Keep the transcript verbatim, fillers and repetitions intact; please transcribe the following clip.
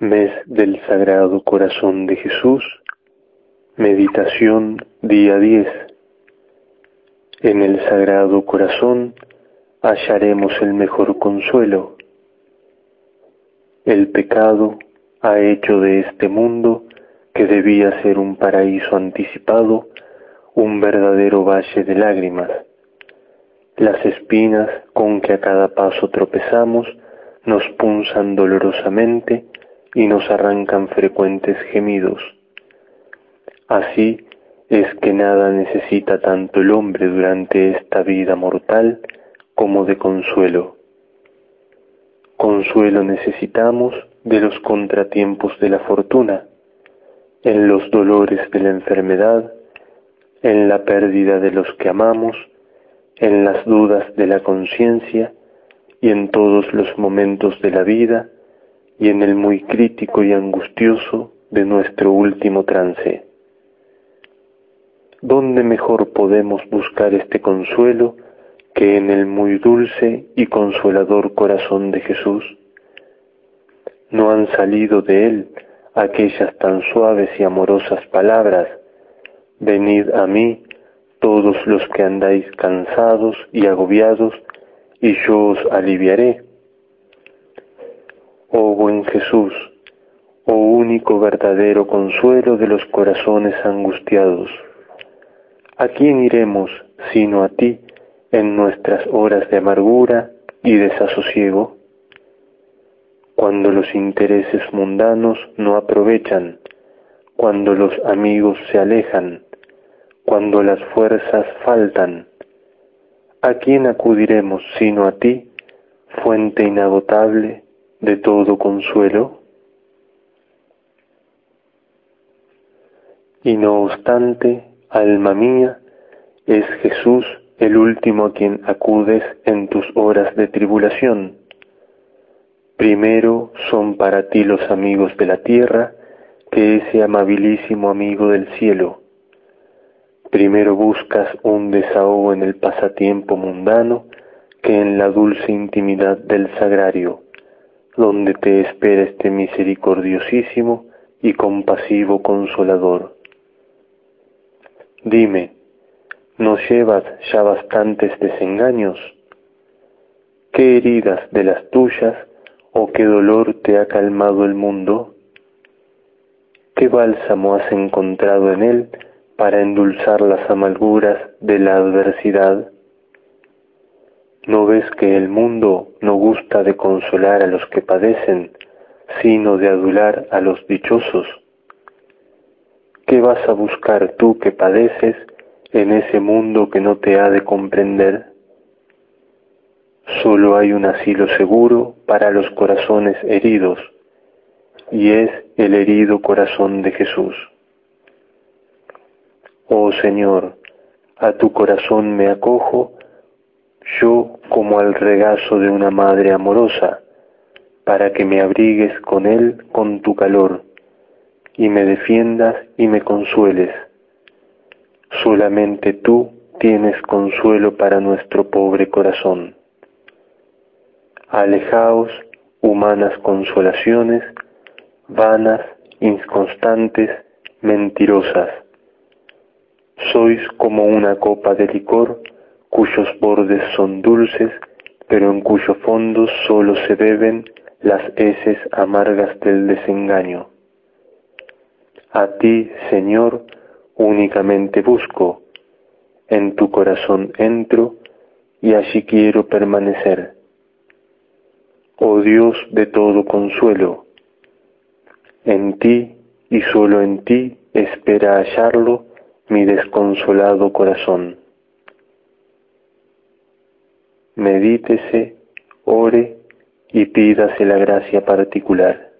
Mes del Sagrado Corazón de Jesús, meditación día diez. En el Sagrado Corazón hallaremos el mejor consuelo. El pecado ha hecho de este mundo, que debía ser un paraíso anticipado, un verdadero valle de lágrimas. Las espinas con que a cada paso tropezamos nos punzan dolorosamente y nos arrancan frecuentes gemidos. Así es que nada necesita tanto el hombre durante esta vida mortal como de consuelo. Consuelo necesitamos de los contratiempos de la fortuna, en los dolores de la enfermedad, en la pérdida de los que amamos, en las dudas de la conciencia y en todos los momentos de la vida y en el muy crítico y angustioso de nuestro último trance. ¿Dónde mejor podemos buscar este consuelo que en el muy dulce y consolador corazón de Jesús? ¿No han salido de él aquellas tan suaves y amorosas palabras: venid a mí todos los que andáis cansados y agobiados, y yo os aliviaré? Oh buen Jesús, oh único verdadero consuelo de los corazones angustiados, ¿a quién iremos sino a ti en nuestras horas de amargura y desasosiego? Cuando los intereses mundanos no aprovechan, cuando los amigos se alejan, cuando las fuerzas faltan, ¿a quién acudiremos sino a ti, fuente inagotable de todo consuelo? Y no obstante, alma mía, es Jesús el último a quien acudes en tus horas de tribulación. Primero son para ti los amigos de la tierra que ese amabilísimo amigo del cielo. Primero buscas un desahogo en el pasatiempo mundano que en la dulce intimidad del sagrario, donde te espera este misericordiosísimo y compasivo consolador. Dime, ¿no llevas ya bastantes desengaños? ¿Qué heridas de las tuyas o qué dolor te ha calmado el mundo? ¿Qué bálsamo has encontrado en él para endulzar las amarguras de la adversidad? ¿No ves que el mundo no gusta de consolar a los que padecen, sino de adular a los dichosos? ¿Qué vas a buscar tú que padeces en ese mundo que no te ha de comprender? Solo hay un asilo seguro para los corazones heridos, y es el herido corazón de Jesús. Oh Señor, a tu corazón me acojo, yo como al regazo de una madre amorosa, para que me abrigues con él con tu calor, y me defiendas y me consueles. Solamente tú tienes consuelo para nuestro pobre corazón. Alejaos, humanas consolaciones, vanas, inconstantes, mentirosas. Sois como una copa de licor, cuyos bordes son dulces, pero en cuyo fondo solo se beben las heces amargas del desengaño. A ti, Señor, únicamente busco, en tu corazón entro, y allí quiero permanecer. Oh Dios de todo consuelo, en ti y solo en ti espera hallarlo mi desconsolado corazón. Medítese, ore y pídase la gracia particular.